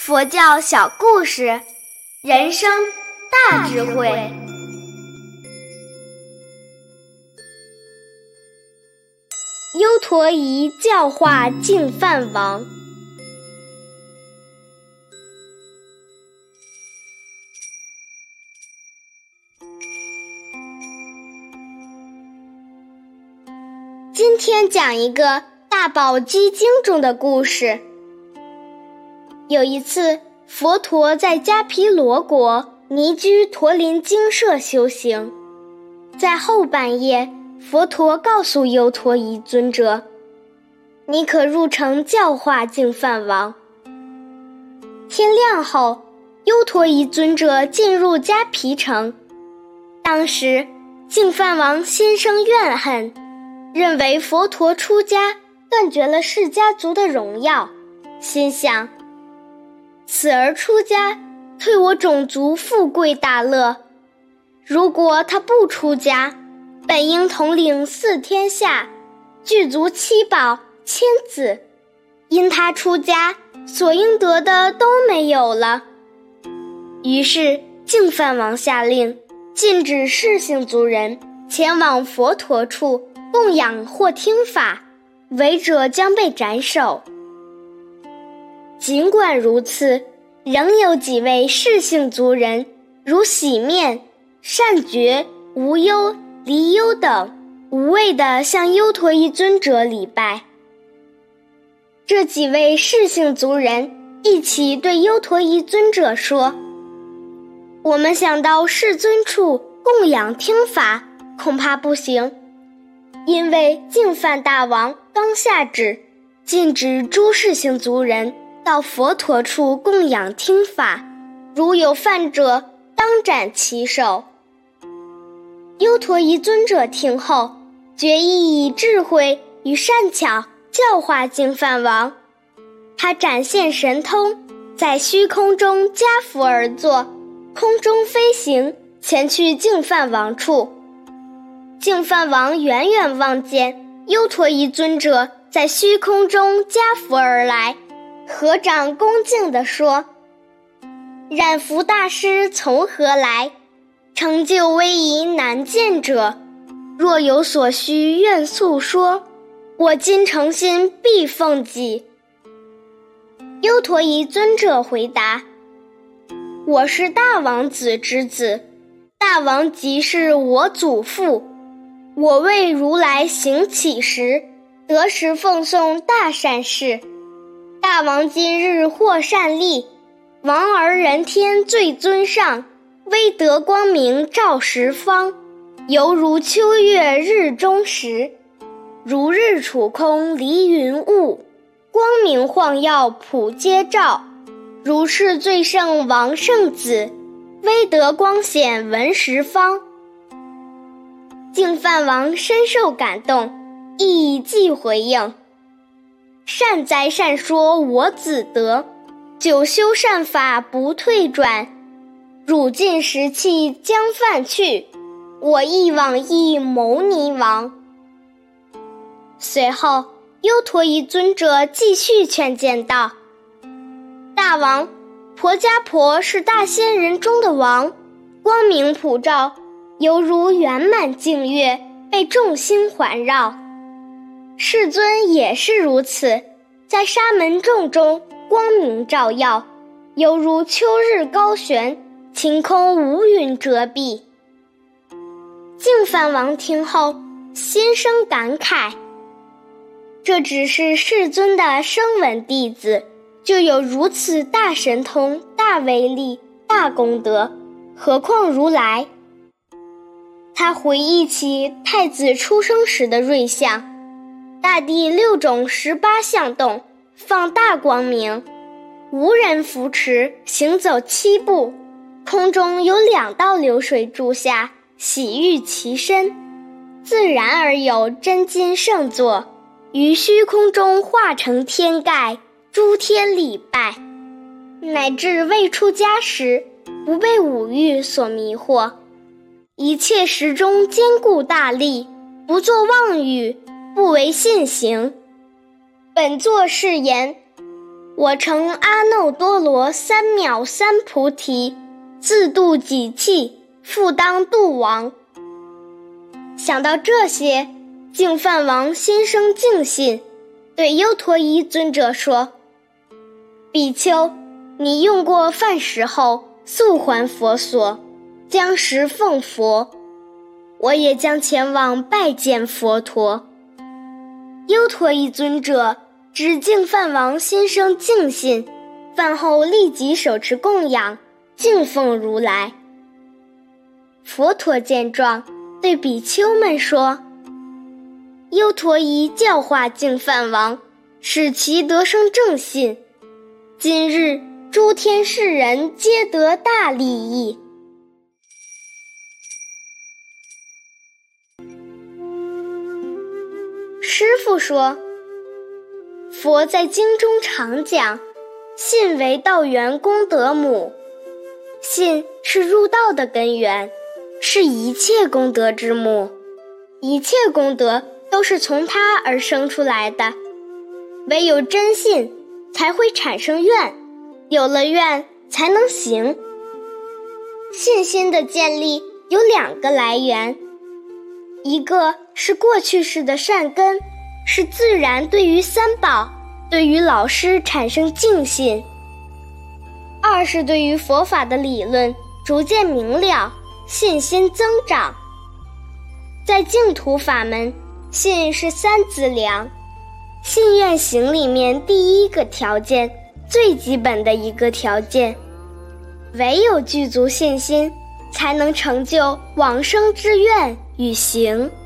佛教小故事，人生大智慧。优陀夷教化净饭王。今天讲一个大宝积经中的故事。有一次，佛陀在迦毗罗国尼居陀林精舍修行，在后半夜，佛陀告诉优陀夷尊者，你可入城教化净饭王。天亮后，优陀夷尊者进入迦毗城，当时净饭王心生怨恨，认为佛陀出家断绝了释家族的荣耀，心想，此儿出家，退我种族富贵大乐。如果他不出家，本应统领四天下，具足七宝千子，因他出家，所应得的都没有了。于是净饭王下令，禁止释姓族人前往佛陀处供养或听法，违者将被斩首。尽管如此，仍有几位释姓族人，如洗面、善觉、无忧、离忧等，无畏地向优陀夷尊者礼拜。这几位释姓族人一起对优陀夷尊者说，我们想到世尊处供养听法，恐怕不行，因为净饭大王刚下旨，禁止诸释姓族人到佛陀处供养听法，如有犯者，当斩其首。优陀夷尊者听后，决意以智慧与善巧教化净饭王。他展现神通，在虚空中跏趺而坐，空中飞行，前去净饭王处。净饭王远远望见优陀夷尊者在虚空中跏趺而来，合掌恭敬地说，染服大师从何来？成就威仪难见者，若有所需愿诉说，我今诚心必奉记。优陀夷尊者回答，我是大王子之子，大王即是我祖父，我为如来行乞食，得时奉送大善事。大王今日获善利，王儿人天最尊上，威德光明照十方，犹如秋月日中时，如日处空离云雾，光明晃耀普皆照，如是最圣王圣子，威德光显闻十方。净饭王深受感动，亦即回应，善哉善说我子德，久修善法不退转，汝尽食气将饭去，我亦往诣牟尼王。随后优陀夷尊者继续劝谏道，大王，婆伽婆是大仙人中的王，光明普照，犹如圆满净月，被众星环绕。世尊也是如此，在沙门众中光明照耀，犹如秋日高悬，晴空无云遮蔽。净饭王听后心生感慨，这只是世尊的声闻弟子，就有如此大神通、大威力、大功德，何况如来？他回忆起太子出生时的瑞相，大地6种18相动，放大光明，无人扶持，行走7步，空中有2道流水柱下，洗浴其身，自然而有真金圣座，于虚空中化成天盖，诸天礼拜，乃至未出家时，不被五欲所迷惑，一切时中坚固大力，不作妄语，不为信行。本作是言， 我成阿耨多罗三藐三菩提，自度己器，复当度亡。想到这些，净饭王心生敬信，对优陀夷尊者说：比丘，你用过饭食后速还佛所，将食奉佛，我也将前往拜见佛陀。优陀夷尊者知净饭王心生敬信，饭后立即手持供养，敬奉如来。佛陀见状，对比丘们说：优陀夷教化净饭王，使其得生正信，今日诸天世人皆得大利益。师父说，佛在经中常讲，信为道源功德母，信是入道的根源，是一切功德之母，一切功德都是从它而生出来的。唯有真信才会产生愿，有了愿才能行。信心的建立有2个来源，一个是过去世的善根，是自然对于三宝，对于老师产生敬信；二是对于佛法的理论逐渐明了，信心增长。在净土法门，信是3资粮，信愿行里面第一个条件，最基本的一个条件。唯有具足信心，才能成就往生之愿与行。